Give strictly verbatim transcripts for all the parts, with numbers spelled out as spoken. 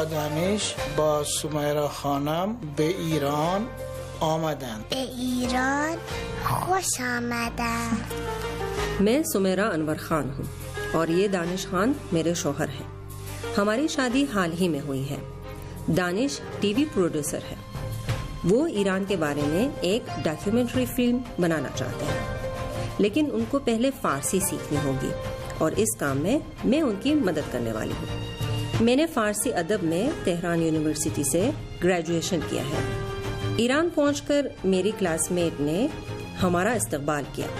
دانش با سمیرا خانم به ایران آمدند. به ایران خوش آمدند. मैं सुमेरा अनवर खान हूँ और ये दानिश खान मेरे शौहर हैं। हमारी शादी हाल ही में हुई है। दानिश टीवी प्रोड्यूसर है। वो ईरान के बारे में एक डॉक्यूमेंट्री फिल्म बनाना चाहते हैं, लेकिन उनको पहले फारसी सीखनी होगी और इस काम में मैं उनकी मदद करने वाली हूँ। मैंने फारसी अदब में तेहरान यूनिवर्सिटी से ग्रेजुएशन किया है। ईरान पहुंचकर मेरी क्लासमेट ने हमारा इस्तकबाल किया।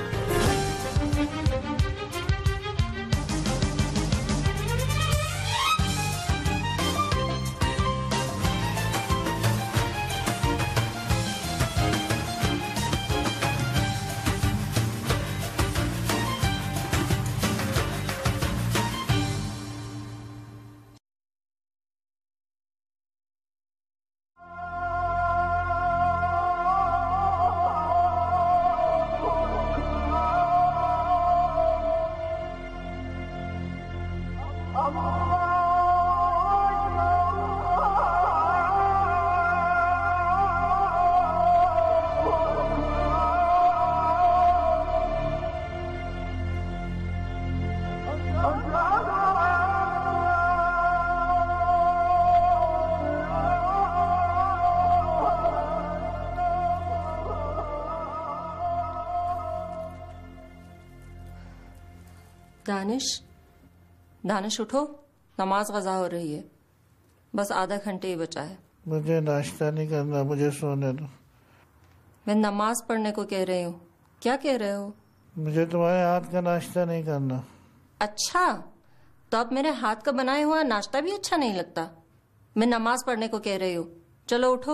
दानिश, दानिश उठो, नमाज क़ज़ा हो रही है। बस आधा घंटे ही बचा है। मुझे नाश्ता नहीं करना, मुझे सोने दो। मैं नमाज पढ़ने को कह रही हूँ। क्या कह रहे हो? मुझे तुम्हारे हाथ का नाश्ता नहीं करना। अच्छा, तो अब मेरे हाथ का बनाया हुआ नाश्ता भी अच्छा नहीं लगता। मैं नमाज पढ़ने को कह रही हूँ। चलो उठो।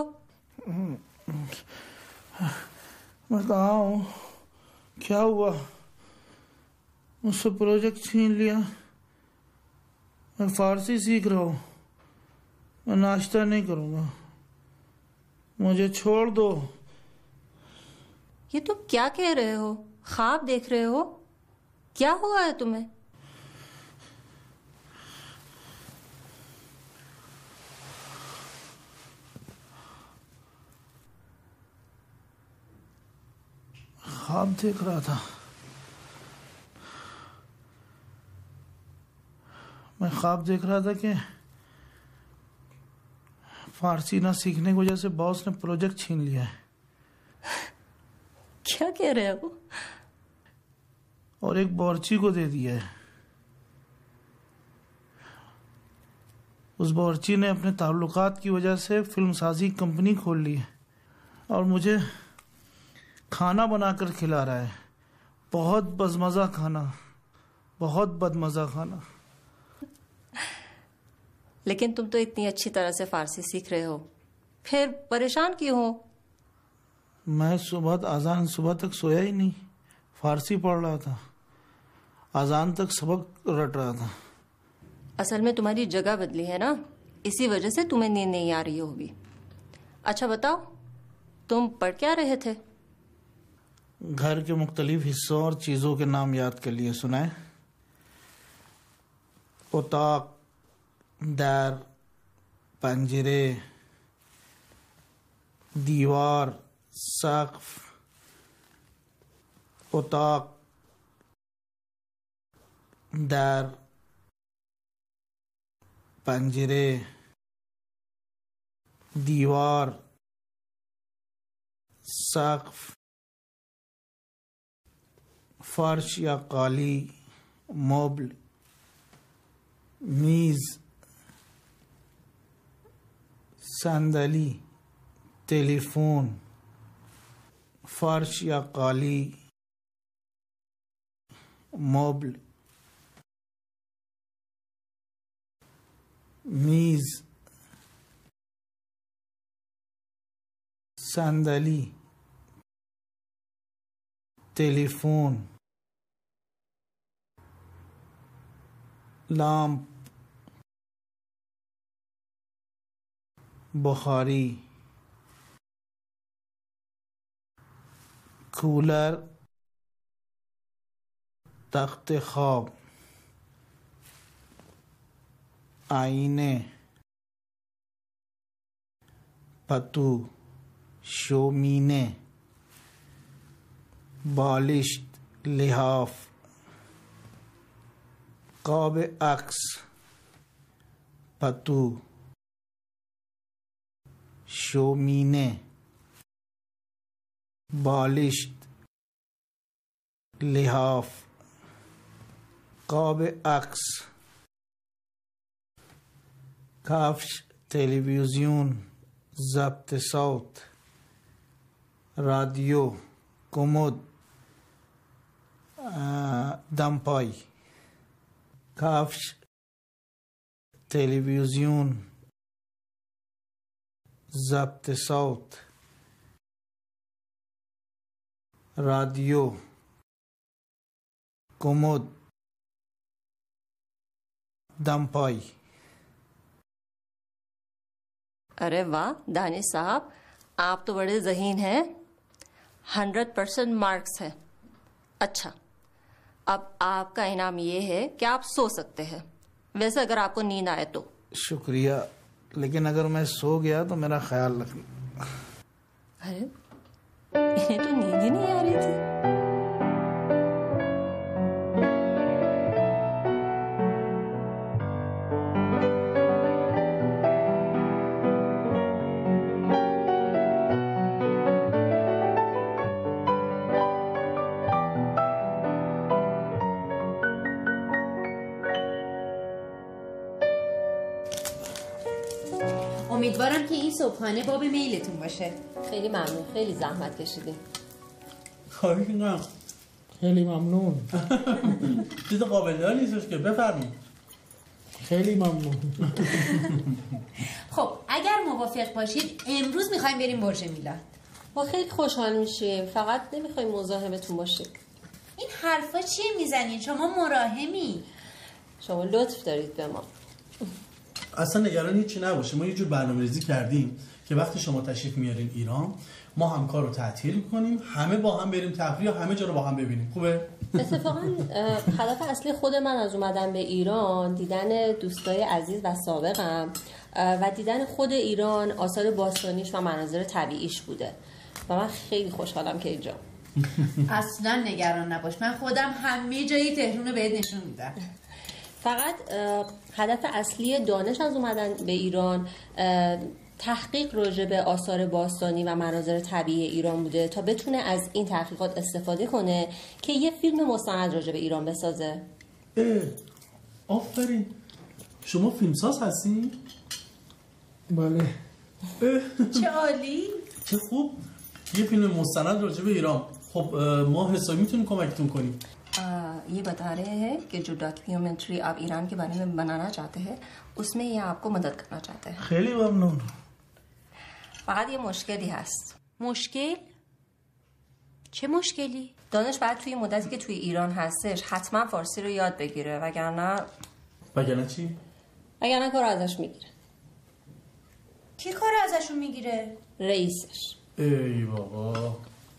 मैं कहाँ हूँ? क्या हुआ? मुझसे प्रोजेक्ट छीन लिया। मैं फारसी सीख रहा हूँ। मैं नाश्ता नहीं करूँगा। मुझे छोड़ दो। ये तुम क्या कह रहे हो? ख्वाब देख रहे हो? क्या हुआ है तुम्हें? ख्वाब देख रहा था। मैं ख्वाब देख रहा था कि फारसी ना सीखने की वजह से बॉस ने प्रोजेक्ट छीन लिया है। क्या कह रहे हो? और एक बावर्ची को दे दिया है। उस बावर्ची ने अपने ताल्लुकात की वजह से फिल्म साजी कंपनी खोल ली है और मुझे खाना बनाकर खिला रहा है। बहुत बदमज़ा खाना, बहुत बदमज़ा खाना। लेकिन तुम तो इतनी अच्छी तरह से फारसी सीख रहे हो, फिर परेशान क्यों हो? मैं सुबह अजान सुबह तक सोया ही नहीं, फारसी पढ़ रहा था। अजान तक सबक रट रहा था। असल में तुम्हारी जगह बदली है ना, इसी वजह से तुम्हें नींद नहीं आ रही होगी। अच्छा बताओ, तुम पढ़ क्या रहे थे? घर के मुख्तलिफ हिस्सों और चीज़ों के नाम याद कर लिए सुनाए। उताक, दर, पंजरे, दीवार, सक़्फ़, उताक, दर, पंजरे, दीवार, सक़्फ़, फर्श या काली, मोबल, मीज़, संदली, टेलीफोन, फर्श या काली, मोबल, मीज़, संदली, टेलीफोन, लैंप, बुखारी, कूलर, तख्त ख्वाब, आईने, پتو شومینه بالشت لحاف قاب عکس پتو شومینه بالشت لحاف قاب عکس کفش تلویزیون ضبط صوت رادیو کمد دمپای کفش تلویزیون ضبط صوت رادیو کمد دمپای. अरे वाह दानिश साहब, आप तो बड़े ज़हीन हैं. हंड्रेड परसेंट मार्क्स है. अच्छा, अब आपका इनाम ये है कि आप सो सकते हैं. वैसे अगर आपको नींद आए तो. शुक्रिया, लेकिन अगर मैं सो गया तो मेरा ख्याल रखना. अरे इन्हें तो नींद ही नहीं आ रही थी. امیدوارم که این صبحانه باب میلتون باشه. خیلی ممنون، خیلی زحمت کشیدین. خواهی کنم. خیلی ممنون. چیز قابل دار نیستش که بفرمایید. خیلی ممنون. خب اگر موافق باشید امروز میخوایم بریم برج میلاد. ما خیلی خوشحال میشیم، فقط نمیخوایم مزاحمتون باشیم. این حرفا چیه میزنین؟ شما مراهمی. شما لطف دارید به ما. اصلا نگران هیچی نباشه، ما یه جور برنامه‌ریزی کردیم که وقتی شما تشریف میارین ایران ما هم کار رو تعطیل کنیم، همه با هم بریم تفریح، همه جا رو با هم ببینیم. خوبه؟ اتفاقا هدف اصلی خود من از اومدن به ایران دیدن دوستای عزیز و سابقم و دیدن خود ایران، آثار باستانیش و مناظر طبیعیش بوده و من خیلی خوشحالم که اینجا. اصلا نگران نباش، من خودم همه جای تهران رو بهت نشون میدم. فقط هدف اصلی دانش از اومدن به ایران تحقیق راجع به آثار باستانی و مناظر طبیعی ایران بوده تا بتونه از این تحقیقات استفاده کنه که یه فیلم مستند راجع به ایران بسازه. اه آفرین، شما فیلمساز هستی؟ بله. چه عالی، چه خوب، یه فیلم مستند راجع به ایران. خب ما حسابی میتونیم کمکتون کنیم. ये बता रहे हैं कि जो डॉक्यूमेंट्री आप ईरान के बारे में बनाना चाहते हैं उसमें ये आपको मदद करना चाहते हैं. خیلی ممنون. فقط یه مشکلی هست. مشکل؟ چه مشکلی؟ دانش بعد توی مدتی که توی ایران هستش حتما فارسی رو یاد بگیره وگرنه وگرنه چی؟ وگرنه کار ازش میگیره. کی کار ازشون میگیره؟ رئیسش. ای بابا.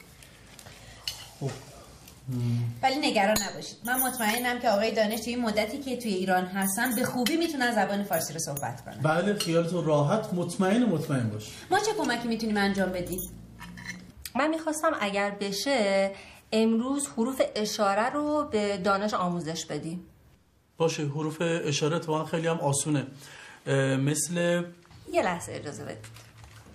خب ولی نگران نباشید، من مطمئنم که آقای دانش توی این مدتی که توی ایران هستن به خوبی میتونن زبان فارسی رو صحبت کنن. بله خیالتون راحت، مطمئن مطمئن باش. ما چه کمکی میتونیم انجام بدیم؟ من میخواستم اگر بشه امروز حروف اشاره رو به دانش آموزش بدیم. باشه، حروف اشاره تو خیلی هم آسونه. مثل یه لحظه اجازه بدید.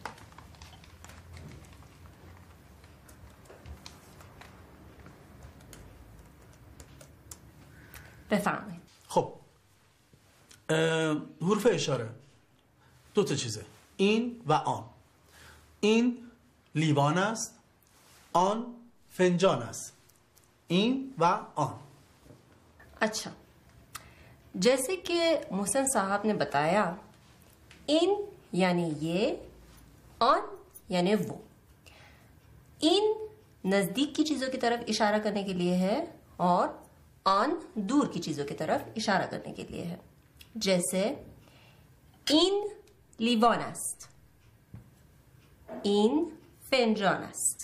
بفرمایید. خب حروف اشاره دو تا چیزه، این و آن. این لیوان است، آن فنجان است. این و آن. अच्छा, जैसे कि मोहसिन साहब ने बताया, इन यानी ये, ऑन यानी वो. इन नजदीक की चीजों की तरफ इशारा करने के लिए है और ऑन दूर की चीजों की तरफ इशारा करने के लिए है. जैसे इन لیوان است, این فنجان است,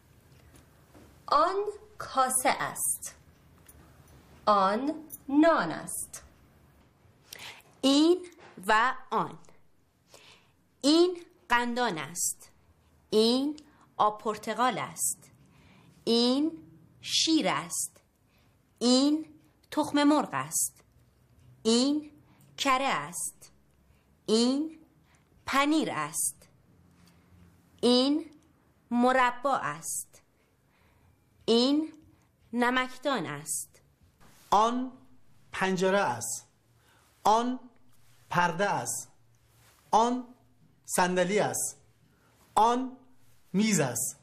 آن کاسه است, آن نان است. این و آن. این دندان است. این آب پرتقال است. این شیر است. این تخم مرغ است. این کره است. این پنیر است. این مربا است. این نمکدان است. آن پنجره است. آن پرده است. آن صندلی است. آن میز است.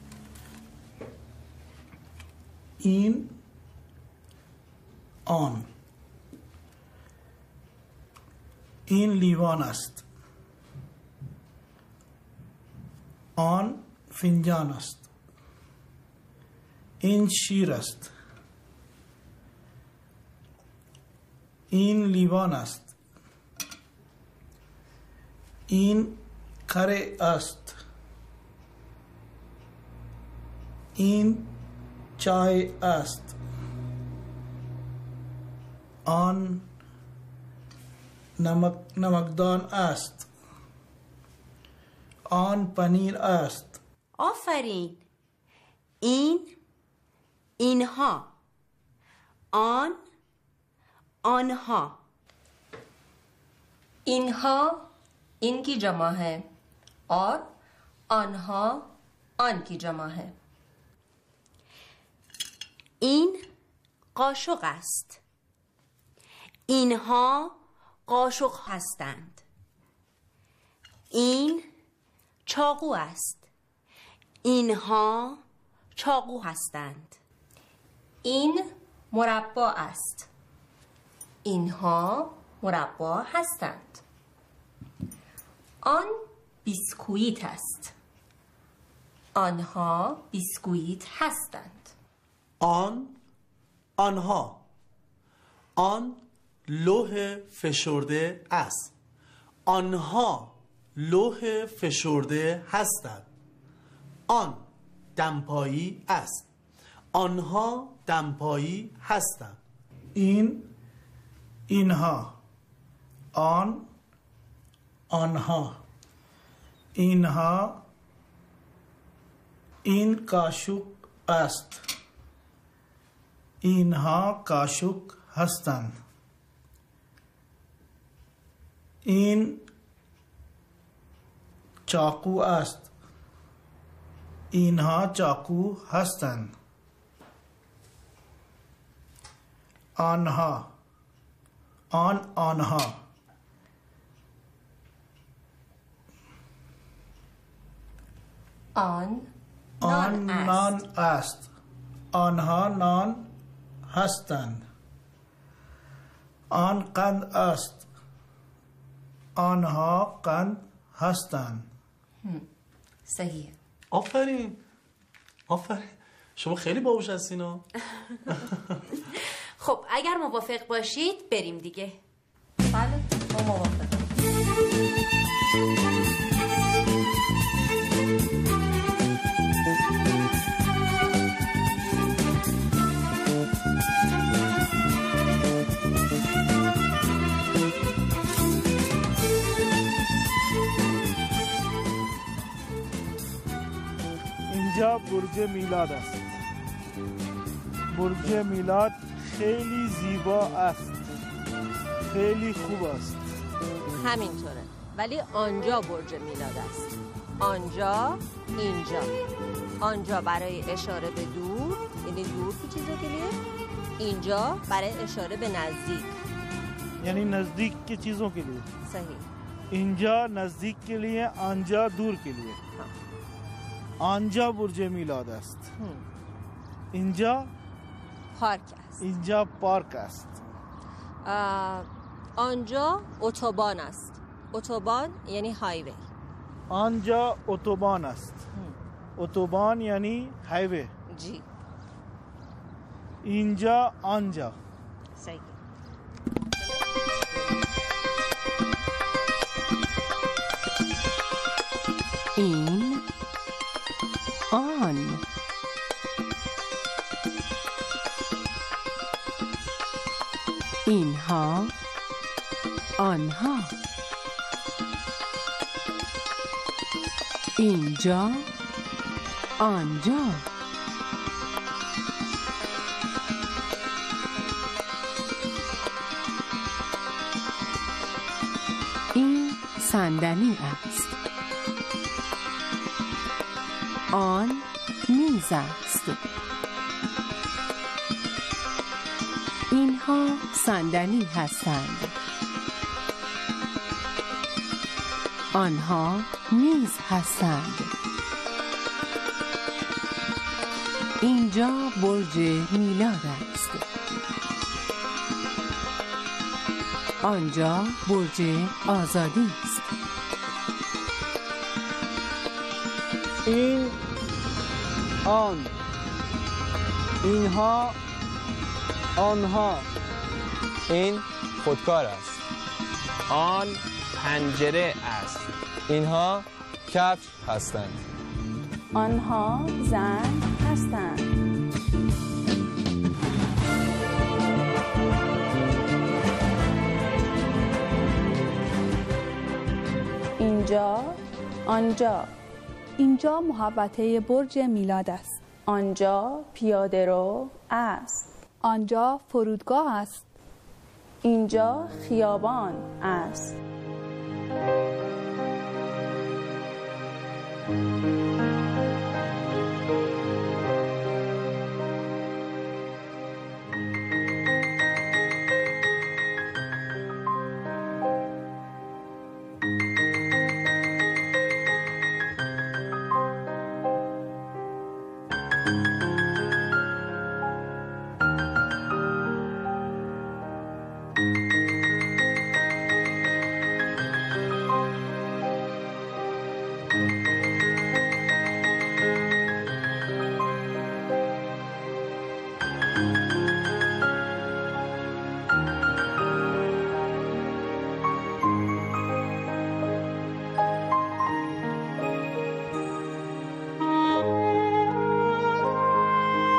این آن این لیوان است. آن فنجان است. این شیر است. این لیوان است. این کره است. این چای است. آن نمک نمکدان است. آن پنیر است. آفرین. این اینها. آن آنها. इनहा इनकी जमा है और आनहा आन की जमा है. این قاشق است. اینها قاشق هستند. این چاقو است. اینها چاقو هستند. این مربا است. اینها مربا هستند. آن بیسکویت است. آنها بیسکویت هستند. آن آنها. آن لوح فشرده است. آنها لوح فشرده هستند. آن دمپایی است. آنها دمپایی هستند. این اینها. آن آنها. اینها این کاشوک است. اینها کاشوک هستند. این چاقو است. اینها چاقو هستند. آنها آن آنها. آن آن نان است. نان است. آنها نان هستند. آن قند است. آنها قند هستند. صحیح. آفرین آفرین، شما خیلی باهوش هستین ها. خب اگر موافق باشید بریم دیگه. بله ما موافقم. اینجا برج میلاد است. برج میلاد خیلی زیبا است. خیلی خوب است. همینطوره، ولی آنجا برج میلاد است. آنجا، اینجا. آنجا برای اشاره به دور، یعنی دور کی چیزو के लिए. اینجا برای اشاره به نزدیک. یعنی نزدیک के चीजों के लिए. صحیح. اینجا نزدیک के लिए, آنجا دور के लिए. آنجا برج میلاد است. اینجا پارک است. اینجا پارک است. آنجا اتوبان است. اتوبان یعنی هایوی. آنجا اتوبان است. اتوبان یعنی هایوی. جی. اینجا آنجا. صحیح. این آن. اینها آنها. اینجا، آنجا. این صندلی است. آن میز است. اینها صندلی هستند. آنها میز هستند. اینجا برج میلاد است. آنجا برج آزادی است. این، آن، اینها، آنها. این خودکار است. آن پنجره است. اینها کفش هستند. آنها زن هستند. اینجا، آنجا. اینجا محوطه برج میلاد است. آنجا پیاده رو است. آنجا فرودگاه است. اینجا خیابان است.